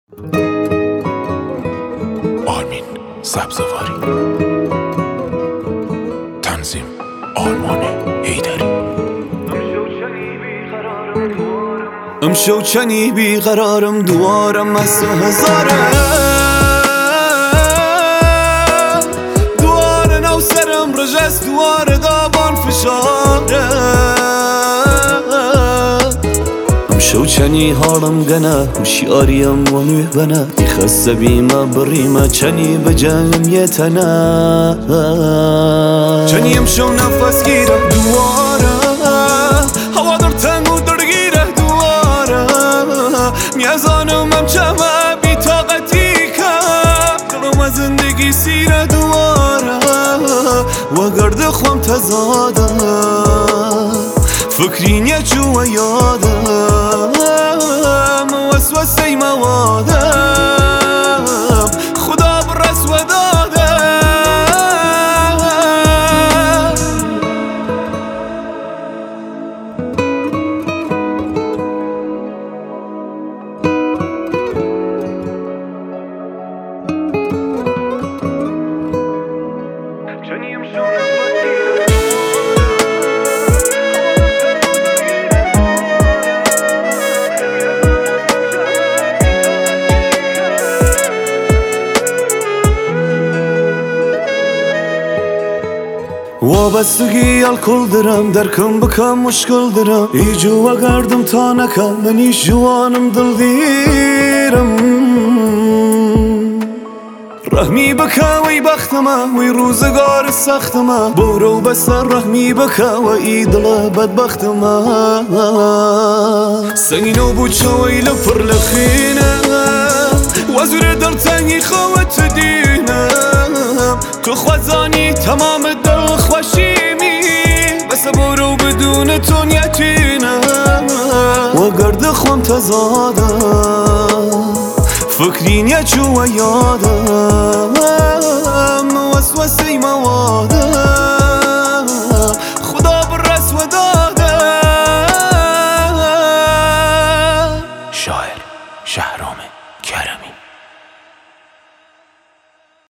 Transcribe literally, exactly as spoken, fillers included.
آرمین سبزواری، تنظیم آرمان حیدری. امشو چنی بیقرارم دوارم از هزاره، دوار نو سرم رجست دوار دابان فشاره. امشو چنی حالم گنه مشیاریم و میبنه ایخست بیمه بریمه چنی بجایم یتنه. چنی امشو نفس گیره دواره هوا در تنگ و درگیره دواره. میازانم امچمه بی طاقتی که دلم از زندگی سیره دواره و گرد خوام تزاده فکری نیچو و یادم وسوسه موادم خدا برس و دادم. وابستگی الکل درم درکم بکم مشکل درم ایجو و گردم تا نکم منیش جوانم دل دیرم. رحمی بکا وی بختم وی روزگار سختم برو بسر رحمی بکا و ای دل بدبختم. سنگینو بوچو وی لفر لخینه وزور در تنگی خوات دینم تو خوزانی تمام دل خوشیمی بس برو بدون تو نیتینم و گرد خوام تزاده فکری نیچو و یادم وسوسه موادم.